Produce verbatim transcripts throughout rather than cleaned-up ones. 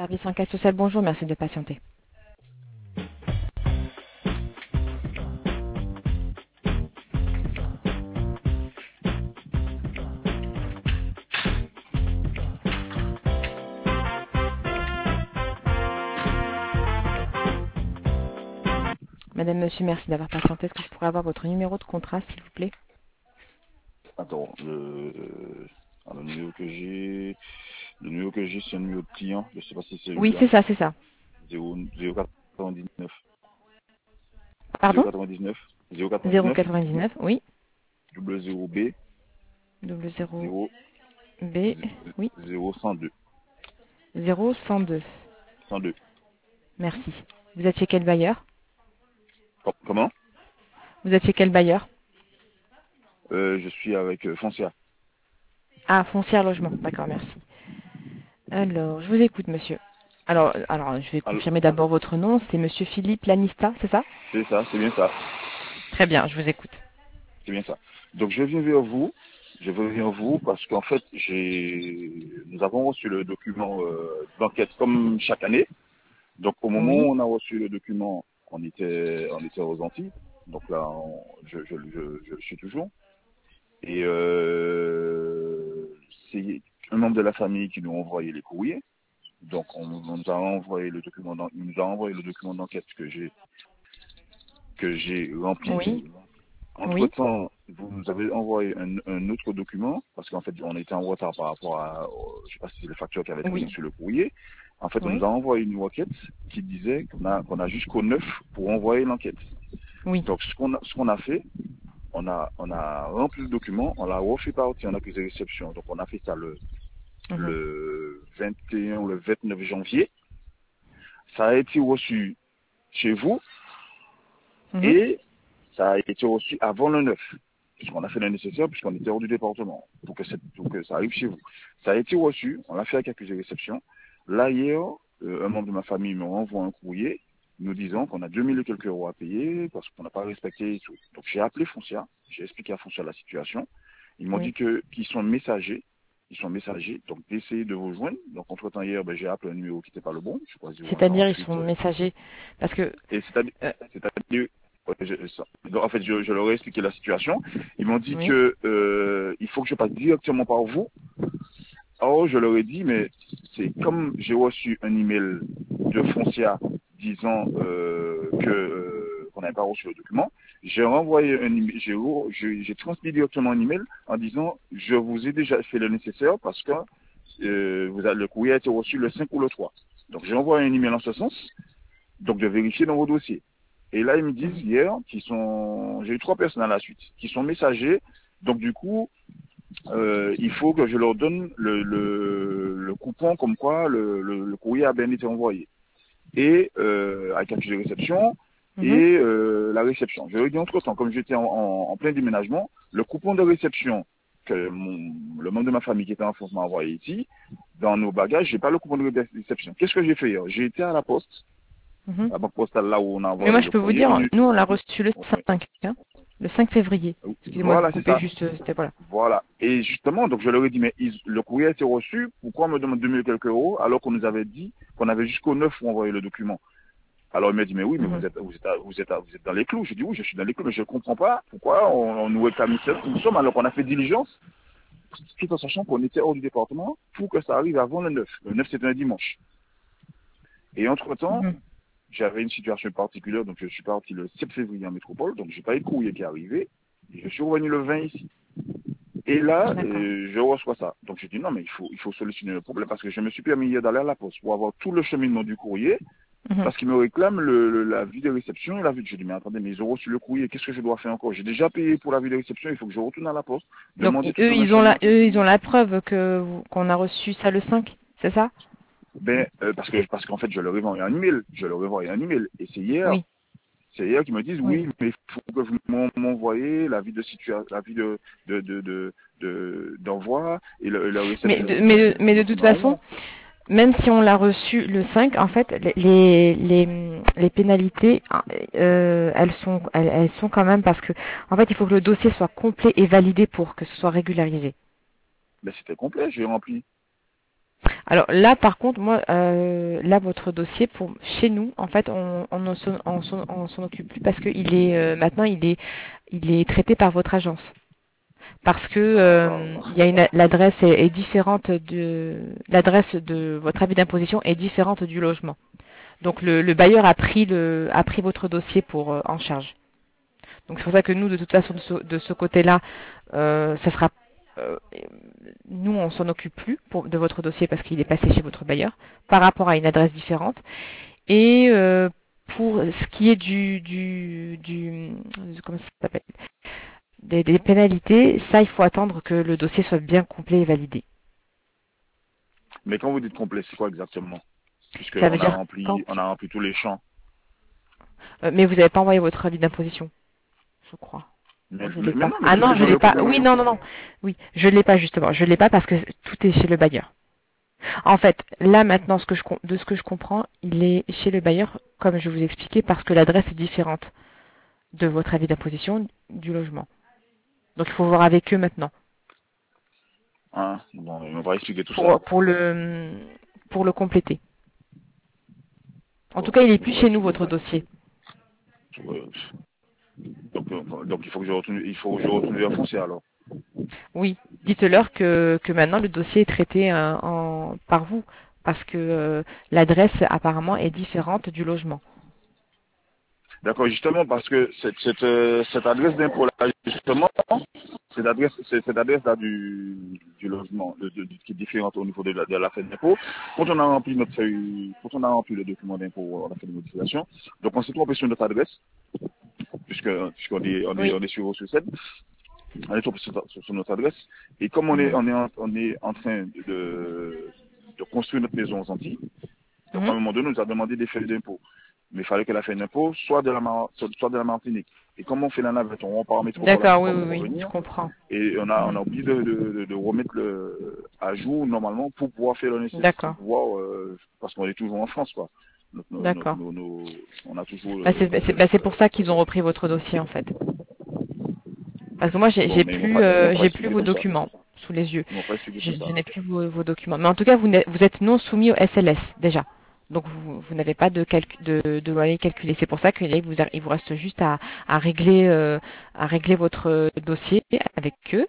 Service enquête sociale, bonjour, merci de patienter. Madame, monsieur, merci d'avoir patienté. Est-ce que je pourrais avoir votre numéro de contrat, s'il vous plaît? Attends, le, alors, le numéro que j'ai, le numéro que j'ai, c'est un numéro de client. Je sais pas si c'est Oui, celui-là. c'est ça, c'est ça. zéro quatre-vingt-dix-neuf. Pardon? zéro quatre-vingt-dix-neuf. zéro quatre-vingt-dix-neuf. zéro quatre-vingt-dix-neuf, oui. Double zéro B. Double zéro zéro. B, oui. zéro cent deux. zéro cent deux. cent deux. Merci. Vous êtes chez quel bailleur? Com- Comment? Vous êtes chez quel bailleur? Euh, je suis avec euh, Foncia. Ah, foncière logement. D'accord, merci. Alors, je vous écoute, monsieur. Alors, alors, je vais Alors, confirmer d'abord votre nom. C'est monsieur Philippe Lanista, c'est ça? c'est ça, c'est bien ça. Très bien, je vous écoute. C'est bien ça. Donc je viens vers vous. Je viens vers vous parce qu'en fait, j'ai, nous avons reçu le document euh, d'enquête comme chaque année. Donc au moment Oui, où on a reçu le document, on était, on était aux Antilles. Donc là, on- je, je, je, je suis toujours. Et euh, c'est un membre de la famille qui nous a envoyé les courriers. Donc on, on nous a envoyé le document, d'en- il nous a envoyé le document d'enquête que j'ai que j'ai rempli. oui, oui, Entre-temps, vous nous avez envoyé un, un autre document, parce qu'en fait, on était en retard par rapport à, au- je sais pas si c'est les factures qui avaient traîné oui, sur le courrier. En fait, on nous oui, a envoyé une requête qui disait qu'on a, qu'on a jusqu'au neuf pour envoyer l'enquête. oui. Donc, ce qu'on a, ce qu'on a fait, on a, on a rempli le document, on l'a refait partir en accusé de réception. Donc, on a fait ça le, Mhm, le vingt et un ou le vingt-neuf janvier. Ça a été reçu chez vous mhm. et ça a été reçu avant le neuf. Puisqu'on a fait le nécessaire, puisqu'on était hors du département, pour que, cette- pour que ça arrive chez vous. Ça a été reçu, on l'a fait avec accusé de réception. Là, hier, euh, un membre de ma famille me renvoie un courrier nous disant qu'on a deux mille et quelques euros à payer parce qu'on n'a pas respecté et tout. Donc j'ai appelé Foncia, j'ai expliqué à Foncia la situation. Ils m'ont dit Oui. que qu'ils sont messagers, ils sont messagers, donc d'essayer de vous joindre. Donc entre-temps hier, ben, j'ai appelé un numéro qui n'était pas le bon, je crois C'est-à-dire, ils sont zéro un quarante-huit. messagers. Parce que, Et c'est-à-dire, euh, c'est-à-dire, ouais, je- ça- donc, en fait, je, je leur ai expliqué la situation. Ils m'ont dit oui, que euh, il faut que je passe directement par vous. Or, je leur ai dit, mais c'est comme j'ai reçu un email de Foncia disant euh, que euh, qu'on n'avait pas reçu le document, j'ai renvoyé un email, j'ai re- j'ai j'ai transmis directement un email en disant je vous ai déjà fait le nécessaire parce que euh, vous avez, le courrier a été reçu le cinq ou le trois. Donc j'ai envoyé un email en ce sens, donc de vérifier dans vos dossiers. Et là, ils me disent mhm, hier qu'ils sont, j'ai eu trois personnes à la suite, qui sont messagers. Donc du coup, euh, il faut que je leur donne le, le, le coupon comme quoi le, le, le courrier a bien été envoyé. Et euh, avec accusé de réception mhm. et euh, la réception. Je leur ai dit entre-temps, comme j'étais en, en, en plein déménagement, le coupon de réception que mon, le membre de ma famille qui était en France m'a envoyé ici, dans nos bagages, j'ai pas le coupon de réception. Qu'est-ce que j'ai fait hier? J'ai été à la poste, Mhm. la banque postale là où on a Mais moi, envoyé je le peux vous courrier. dire, On eut- nous, on l'a reçu le ouais. cinq, hein, le cinq février. Excusez-moi de vous Voilà, c'est couper, ça. juste, euh, c'était voilà. Voilà. Et justement, donc je leur ai dit, mais ils- le courrier a été reçu, pourquoi on me demande deux mille quelques euros alors qu'on nous avait dit qu'on avait jusqu'au neuf pour envoyer le document? Alors il m'a dit, mais oui, mais vous Mhm. êtes, vous êtes, à- vous êtes, à- vous êtes dans les clous. J'ai dit, oui, je suis dans les clous, mais je ne comprends pas pourquoi on, on nous réclame une somme alors qu'on a fait diligence, tout en sachant qu'on était hors du département pour que ça arrive avant le neuf. Le neuf, c'était un dimanche. Et entre-temps, Mhm. j'avais une situation particulière, donc je suis parti le sept février en métropole, donc j'ai pas eu de courrier qui est arrivé. Et je suis revenu le vingt ici. Et là, D'accord. euh, je reçois ça. Donc j'ai dit non, mais il faut, il faut solutionner le problème parce que je me suis permis hier d'aller à la poste pour avoir tout le cheminement du courrier Mhm. parce qu'ils me réclament le, le- la vue de réception et la vue. J'ai dit mais attendez, mais ils ont reçu le courrier, qu'est-ce que je dois faire encore? J'ai déjà payé pour la vue de réception, il faut que je retourne à la poste, Donc, demander i- tout eux, un ils ont la, enchaînement. eux, ils ont la preuve que vous- qu'on a reçu ça le cinq, c'est ça? Ben, euh, parce que parce qu'en fait, je leur ai envoyé un email, je leur ai envoyé un email et c'est hier. Oui, C'est hier qu'ils me disent oui. oui, mais il faut que vous m'en- m'envoyez la vie de situation, la vie de de de de de- d'envoi et le, la Mais réception. de, J'ai dit mais, mais de, c'est mais le de toute document façon, où? même si on l'a reçu le cinq, en fait, les, les, les pénalités, euh, elles sont, elles, elles sont quand même parce que, en fait, il faut que le dossier soit complet et validé pour que ce soit régularisé. Ben c'était complet, j'ai rempli. Alors là, par contre, moi, euh, là, votre dossier, pour chez nous, en fait, on on ne s'en on s'en- on s'en occupe plus parce que il est euh, maintenant, il est il est traité par votre agence. Parce que euh, Ah, il y a une l'adresse est, est différente de l'adresse de votre avis d'imposition est différente du logement. Donc le, le bailleur a pris le a pris votre dossier pour euh, en charge. Donc c'est pour ça que nous, de toute façon, de ce, de ce côté-là, euh, ça sera euh, nous, on s'en occupe plus pour, de votre dossier parce qu'il est passé chez votre bailleur par rapport à une adresse différente. Et euh, pour ce qui est du, du, du comment ça s'appelle, des, des pénalités, ça, il faut attendre que le dossier soit bien complet et validé. mais quand vous dites complet, c'est quoi exactement? Ça veut Puisqu'on a dire quand, rempli, on a rempli tous les champs. euh, mais vous n'avez pas envoyé votre avis d'imposition, je crois. Mais, Oh, je mais, l'ai mais pas. non, mais Ah c'est ce non, que je j'aurais l'ai pas. répondu à Oui, Madame non, non, Foucault. non. Oui, je l'ai pas justement. Je l'ai pas parce que tout est chez le bailleur. En fait, là maintenant, ce que je, com- de ce que je comprends, il est chez le bailleur, comme je vous expliquais, parce que l'adresse est différente de votre avis d'imposition du logement. Donc il faut voir avec eux maintenant Hein? Bon, ils m'ont pas expliqué tout ça. pour pour le pour le compléter. En tout Bon, cas, il est ils plus m'ont pas chez nous expliqué votre ça. dossier. Euh, Donc, euh, donc il faut que je retourne, il faut que je retourne vers foncier alors. Oui, dites-leur que que maintenant le dossier est traité euh, en par vous parce que euh, l'adresse apparemment est différente du logement. D'accord, justement parce que cette, cette, euh, cette adresse d'impôt là, justement, cette adresse, c'est- cette adresse là du, du logement, de, de- de- qui est différente au niveau de la, de la feuille d'impôt. Quand on a rempli notre feuille, quand on a rempli le document d'impôt, on a fait des modifications. Donc on s'est trompé sur notre adresse, puisque puisqu'on est on est Oui. on est sur au sept, on est trompé sur, sur- sur notre adresse. Et comme on est Mhm. on est en, on est en train de, de, de construire notre maison aux Antilles. Donc, à un Mhm. moment donné, on nous a demandé des feuilles d'impôt. Mais il fallait que la feuille d'impôt soit de la, Mar- soit de la Martinique. Et comme on fait la navette, on repart en métropole, on ne D'accord, peut oui, pas oui, pouvoir oui, je venir. comprends. Et on a, on Mhm. a oublié de, de- de- de remettre le, à jour, normalement, pour pouvoir faire le nécessaire, pour D'accord, pouvoir, euh, parce qu'on est toujours en France, quoi. Notre- nos- nos- d'accord. nos- nos- on a toujours, Bah, c'est euh, bah, c'est bah, c'est pour ça qu'ils ont repris votre dossier en fait. Parce que moi j'ai bon, j'ai mais ils m'ont plus pas, ils m'ont euh, pas j'ai plus expliqué vos comme ça. documents sous les yeux. Ils m'ont pas expliqué Je, comme ça. je n'ai plus vos, vos documents. Mais en tout cas vous n'êtes- vous êtes non soumis au S L S déjà. Donc vous, vous n'avez pas de, calcul, de, de loyer calculé. C'est pour ça qu'il vous, a- il vous reste juste à, à régler euh, à régler votre euh, dossier avec eux.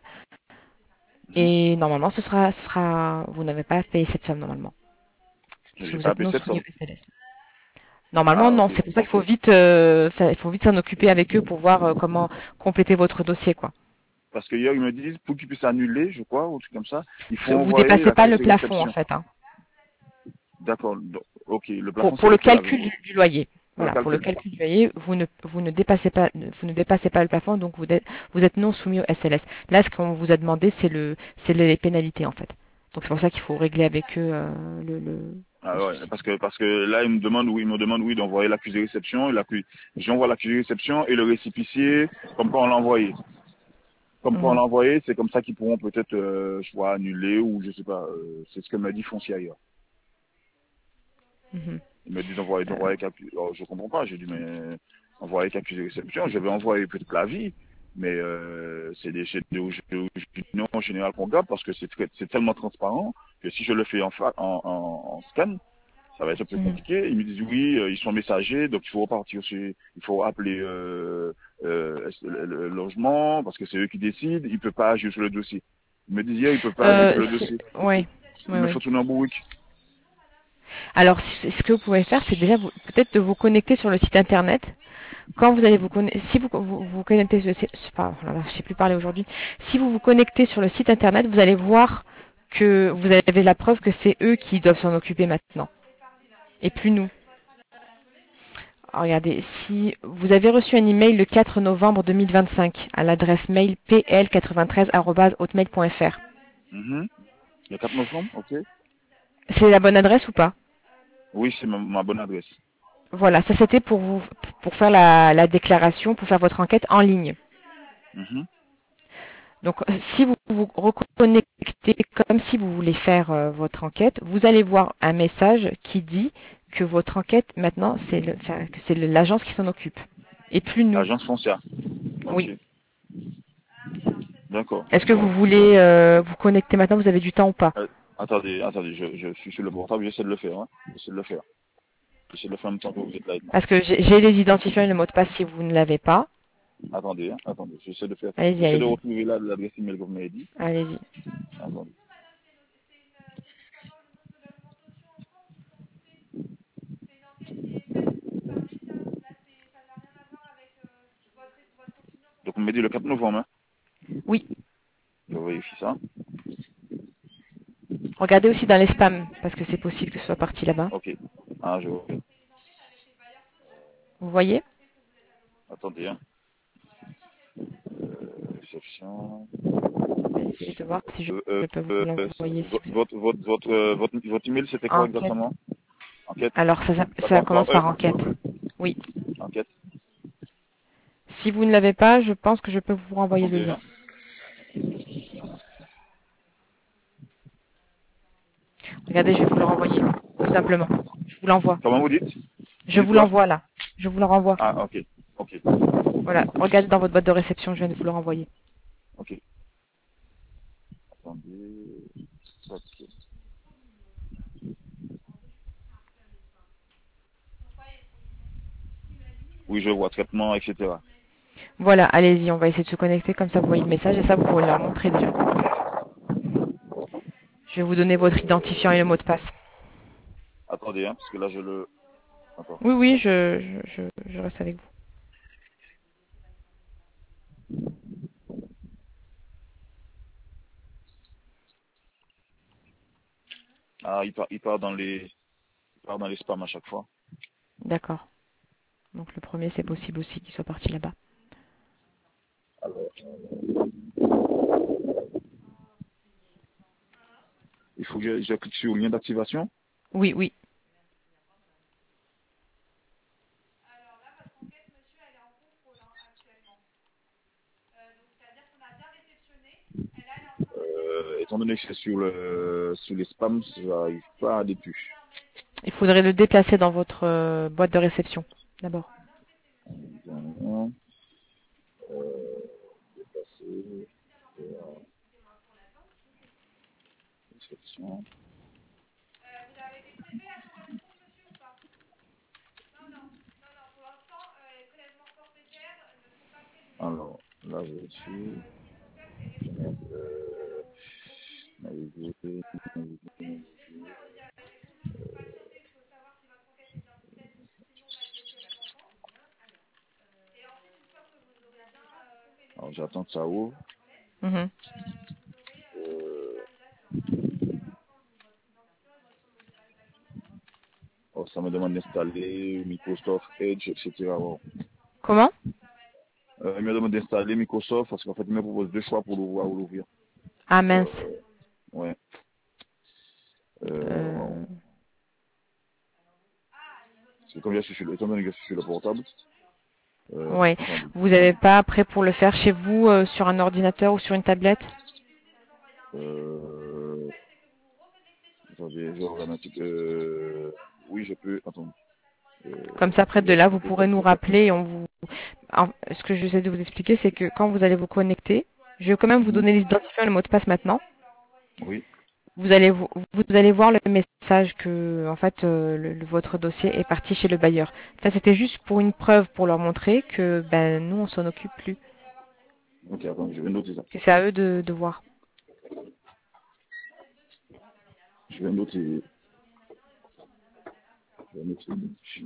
Mhm. Et normalement ce sera ce sera vous n'avez pas à payer cette somme normalement puisque J'ai vous pas êtes appelé non cette soumis somme. au S L S. Normalement, Ah, non. ok, C'est pour ça qu'il ok. faut vite, euh, ça- il faut vite s'en occuper avec eux pour voir euh, comment compléter votre dossier, quoi. Parce que hier, ils me disent, pour qu'ils puissent annuler, je crois, ou un truc comme ça, il faut Vous envoyer dépassez pas le l'accusé plafond, en réception. fait, hein. D'accord. Donc, ok. Le Pour, plafond, c'est pour le OK là, calcul du, du loyer. pour le Voilà, pour le calcul. calcul du loyer, vous ne, vous ne dépassez pas, vous ne dépassez pas le plafond, donc vous êtes, vous êtes non soumis au S L S. Là, ce qu'on vous a demandé, c'est le, c'est les pénalités, en fait. Donc c'est pour ça qu'il faut régler avec eux euh, le, le, le Ah ouais, souci. parce que parce que là, ils me demandent, oui, ils me demandent, oui, d'envoyer l'accusé réception. Et l'accu- J'envoie l'accusé réception et le récipicier, comme quoi on l'a envoyé. Comme quoi on Mhm, l'a envoyé, c'est comme ça qu'ils pourront peut-être, euh, je vois, annuler ou je sais pas. euh, c'est ce que m'a dit Foncier ailleurs. mhm. Il m'a dit d'envoyer, Euh, d'envoyer qu'accusé. Alors, je comprends pas. J'ai dit, mais envoyer qu'accusé réception, je vais envoyer peut-être l'avis. Mais euh, c'est des c'est des opinions en général qu'on garde parce que c'est très- c'est tellement transparent que si je le fais en, fa- en, en, en scan, ça va être un peu mhm. compliqué. Ils me disent oui, euh, ils sont messagers, donc il faut repartir sur, il faut appeler euh, euh, le, le logement parce que c'est eux qui décident. Ils ne peuvent pas agir sur le dossier. Ils me disent hier, ils ne peuvent pas agir sur Euh, le c'est- dossier. ouais, Il ouais, me ouais. faut tourner en bourrique. Alors, ce ce que vous pouvez faire, c'est déjà vous- peut-être de vous connecter sur le site internet. Quand vous allez vous connecter, si vous vous, vous connectez sur le site, je sais pas, oh là là, je sais plus parler aujourd'hui. Si vous vous connectez sur le site internet, vous allez voir que vous avez la preuve que c'est eux qui doivent s'en occuper maintenant, et plus nous. Alors, regardez, si vous avez reçu un email le quatre novembre deux mille vingt-cinq à l'adresse mail p l quatre-vingt-treize arobase hotmail point f r, Mhm. Le quatre novembre, ok. c'est la bonne adresse ou pas? Oui, c'est ma, ma bonne adresse. Voilà, ça c'était pour vous, pour faire la, la déclaration, pour faire votre enquête en ligne. Mhm. Donc, euh, si vous vous reconnectez comme si vous voulez faire euh, votre enquête, vous allez voir un message qui dit que votre enquête, maintenant, c'est le- enfin, que c'est le- l'agence qui s'en occupe. Et plus nous. Agence foncière. Ok. Oui. D'accord. Est-ce que vous Bon. voulez euh, vous connecter maintenant? Vous avez du temps ou pas? Euh, Attendez, attendez, je, je suis sur le portable, j'essaie de le faire. Hein. J'essaie de le faire. J'essaie de le faire en même temps que vous êtes là avec moi. Parce que j'ai j'ai les identifiants et le mot de passe si vous ne l'avez pas. Attendez, hein, attendez, j'essaie de faire. Allez-y, J'essaie de allez-y. retrouver là l'adresse email que vous m'avez dit. Allez-y. Attendez. Donc, vous m'avez dit le quatre novembre, hein. Oui. Je vérifie ça. Regardez aussi dans les spams, parce que c'est possible que ce soit parti là-bas. Ok. Ah, je Vous voyez? Attendez, hein. Euh, réception. Je vais essayer de voir si je, Euh, euh, je peux vous euh, l'envoyer. Si votre, vous... votre, votre, votre, euh, votre, votre email, c'était quoi Enquête. exactement? Enquête. Alors, ça, ça, Ça ça commence par commence E. par enquête. Oui. Enquête. Si vous ne l'avez pas, je pense que je peux vous renvoyer le Attendez, lien. hein. Regardez, je vais vous le renvoyer. Tout simplement. Je vous l'envoie. Comment vous dites? Vous Je dites vous quoi? l'envoie là. Je vous le renvoie. Ah, ok. Ok. Voilà. Regardez dans votre boîte de réception, je viens de vous le renvoyer. Ok. Attendez. Ok. Oui, je vois. Traitement, et cetera. Voilà, allez-y, on va essayer de se connecter, comme ça vous voyez le message et ça vous pouvez leur montrer déjà. Je vais vous donner votre identifiant et le mot de passe. Attendez, hein, parce que là, je le... Attends. Oui, oui, je, je, je, je reste avec vous. Ah, il part, il part dans les, il part dans les spams à chaque fois. D'accord. Donc le premier, c'est possible aussi qu'il soit parti là-bas. Alors, il faut que je, je clique sur le lien d'activation. Oui, oui. Euh, étant donné que c'est sur le, sur les spams, j'arrive pas à dessus. Il faudrait le déplacer dans votre euh, boîte de réception, d'abord. Bien, euh, déplacer, euh, description. Alors, là, je vais dessus. Je vais mettre, euh, naviguer, naviguer, naviguer. Alors, j'attends que ça ouvre. Mhm. Euh, oh, ça me demande d'installer Microsoft Edge, et cetera. Bon. Comment? Euh, il me demande d'installer Microsoft parce qu'en fait, il me propose deux choix pour l'ouvrir ou l'ouvrir. Ah Euh, mince. ouais. Euh, Euh... bon. C'est comme je suis sur le, étant donné que je suis sur le portable. Euh, Ouais. attendez. Vous n'avez pas après pour le faire chez vous euh, sur un ordinateur ou sur une tablette? Euh, attendez, je regarde un petit peu. Euh, oui, je peux. Attendez. Comme Euh, ça, c'est après de bien, là, je vous peux pourrez faire nous ça. rappeler et on vous. Alors, ce que j'essaie de vous expliquer, c'est que quand vous allez vous connecter, je vais quand même vous Mhm. donner les identifiants et le mot de passe maintenant. Oui. Vous allez vous, vous allez voir le message que en fait euh, le- le- votre dossier est parti chez le bailleur. Ça c'était juste pour une preuve pour leur montrer que ben nous on s'en occupe plus, Ok, attendez, je vais noter ça. que c'est à eux de, de voir. Je vais noter. Je vais noter.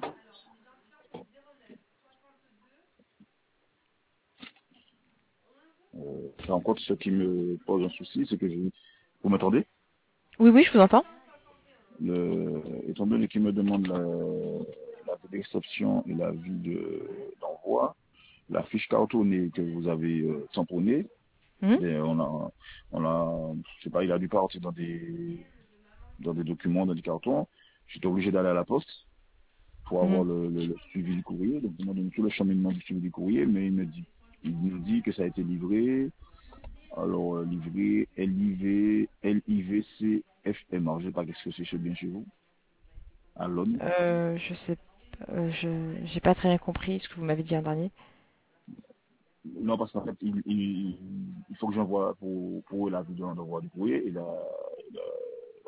Euh, par contre, ce qui me pose un souci, c'est que je... Vous m'entendez? Oui oui je vous entends. Le... Étant donné qu'il me demande la, la réception et la vue de... d'envoi, la fiche cartonnée que vous avez euh, tamponnée, Mhm, ben, on a, on a, je sais pas, il a dû partir dans des, dans des documents, dans des cartons. J'étais obligé d'aller à la poste pour mhm. avoir le, le, le suivi du courrier. Donc, on m'a donné tout le cheminement du suivi du courrier, mais il me dit, il me dit que ça a été livré. Alors, euh, livré L I V, L I V C F M. Alors, je sais pas qu'est-ce que c'est chez bien chez vous. À l'O N. Euh, je sais, euh, je j'ai pas très bien compris ce que vous m'avez dit en dernier. Non, parce qu'en fait, il, il, il faut que j'envoie pour, pour la vidéo d'envoi du courrier et la,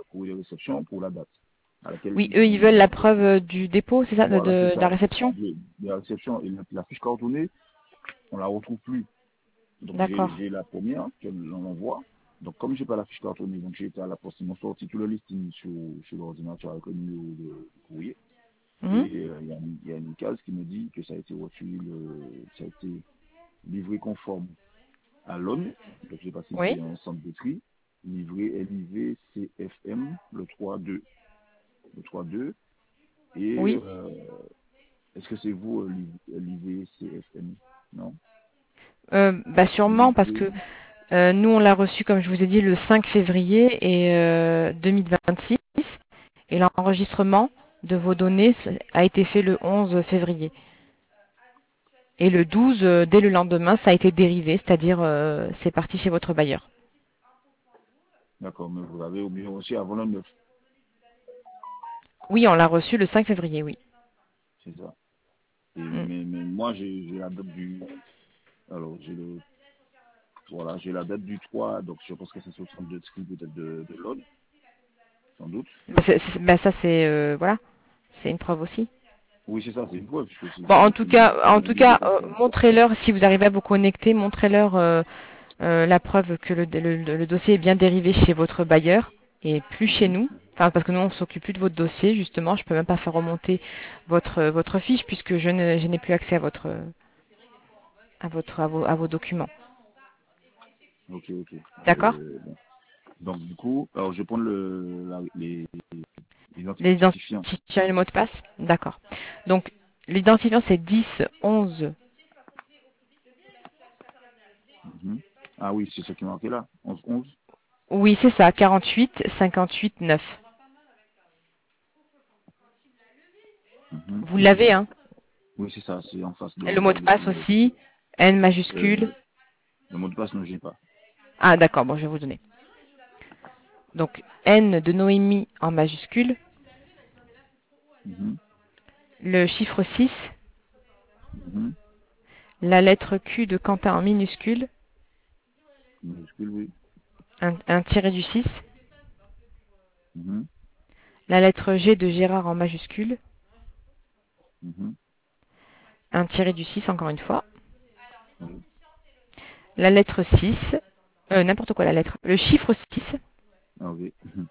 courrier de réception pour la date à laquelle Oui, ils, eux, ils ils- veulent la preuve euh, du dépôt, c'est ça, de, voilà, c'est de- de la ça, réception? de, de la réception. Et la, la fiche cartonnée, on la retrouve plus. Donc j'ai D'accord. j'ai la première qu'on envoie. Donc comme j'ai pas la fiche cartonnée, donc j'ai été à la poste, ils m'ont sorti tout le listing sur, sur l'ordinateur avec le numéro de, de courrier. Mhm. Et euh, il y, a une- il y a une case qui me dit que ça a été reçu, le, ça a été livré conforme à l'O N. Donc j'ai passé Oui. c'est un centre de tri, livré L I V C F M, le trois deux. Le trois deux. Et Oui. euh, est-ce que c'est vous, euh, L I V C F M? Non? Euh, bah sûrement parce Livré. que euh, nous on l'a reçu comme je vous ai dit le cinq février et euh, deux mille vingt-six et l'enregistrement de vos données a été fait le onze février. Et le douze, euh, dès le lendemain, ça a été dérivé, c'est-à-dire euh, c'est parti chez votre bailleur. D'accord, mais vous avez oublié aussi avant le neuf, Oui, on l'a reçu le cinq février, oui. c'est ça. Et, Mm. mais, mais moi, j'ai j'ai la date du... Alors, j'ai le... Voilà, j'ai la date du trois, donc je pense que c'est sur le centre de tri peut-être de, de l'O N, sans doute. Bah, c'est- c'est- bah, ça c'est euh, voilà, c'est une preuve aussi. Oui, c'est ça, c'est une preuve, puisque c'est Bon, en c'est- tout c'est une cas, en tout probabilité cas, euh, conforme. montrez-leur si vous arrivez à vous connecter, montrez-leur euh, euh, la preuve que le, le- le dossier est bien dérivé chez votre bailleur et plus chez Mhm. nous. Enfin, parce que nous, on s'occupe plus de votre dossier, justement. Je peux même pas faire remonter votre votre fiche puisque je ne je n'ai plus accès à votre à votre à vos, à vos documents. Ok, ok. D'accord? Euh, bon. Donc, du coup, alors je vais prendre le, la- les, les identifiants. L'identifiant et le mot de passe? D'accord. Donc, l'identifiant, c'est dix onze. Mhm. Ah oui, c'est ce qui est marqué là, onze onze. Oui, c'est ça, quarante-huit cinquante-huit neuf. Mhm. Vous l'avez, hein? Oui, c'est ça, c'est en face Et le de, mot de de passe celui-là. aussi, N majuscule. Euh, le mot de passe, non, j'ai pas. Ah, d'accord, bon, je vais vous donner. Donc, N de Noémie en majuscule, Mhm. le chiffre six, Mhm. la lettre Q de Quentin en minuscule, Minuscule, oui. un, un tiré du six, Mhm. la lettre G de Gérard en majuscule, Mhm. un tiré du six encore une fois, Oui. la lettre six, euh, n'importe quoi la lettre, le chiffre six, Ah oui. Mhm.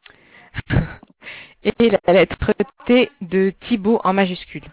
et la lettre T de Thibaut en majuscule.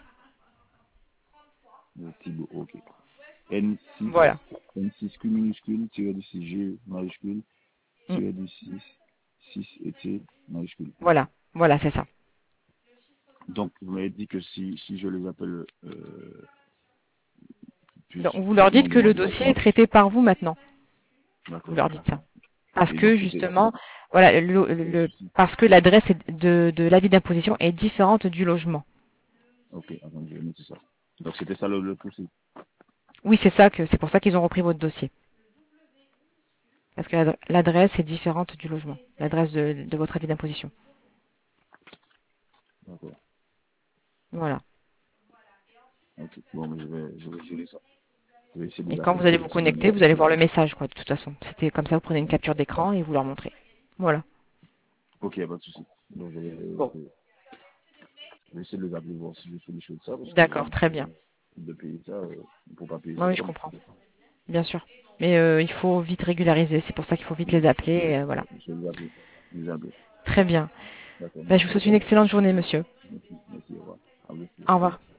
Le Thibaut, ok. N six, Voilà. N six Q minuscule, tiré du six G majuscule, Mm. tiré du six, six et T majuscule. Voilà. Voilà, c'est ça. Donc, vous m'avez dit que si, si je les appelle, euh, plus, Donc, vous plus leur dites souvent que le demande dossier est directement. traité par vous maintenant. Vous D'accord. leur dites ça. Parce Et que donc, c'était, justement, voilà, le, le- pas de le- souci. parce que l'adresse est de, de l'avis d'imposition est différente du logement. Ok, attends, je vais noter ça. Donc, c'était ça le, le souci. Oui, c'est ça que c'est pour ça qu'ils ont repris votre dossier. Parce que l'adre- l'adresse est différente du logement, l'adresse de, de votre avis d'imposition. D'accord. Voilà. Ok. Bon, mais je vais, je vais gérer ça. Je vais essayer de Et les quand appeler vous allez pour vous essayer de connecter, demander. vous allez voir le message, quoi, de toute façon. C'était comme ça, vous prenez une capture d'écran et vous leur montrez. Voilà. Ok, y a pas de souci. Donc, je vais, Bon. je vais essayer de les appeler, voir si je fais les choses de ça, parce que j'ai D'accord, envie très de, bien. de payer ça, euh, pour pas payer Oui, cette oui, je somme. comprends. Bien sûr. Mais euh, il faut vite régulariser. C'est pour ça qu'il faut vite les appeler. Et, euh, voilà. Je vais les appeler. Je vais les appeler. Très bien. D'accord, Ben, je vous merci. souhaite une excellente journée, monsieur. Merci, merci, au revoir. À vous aussi. Au revoir.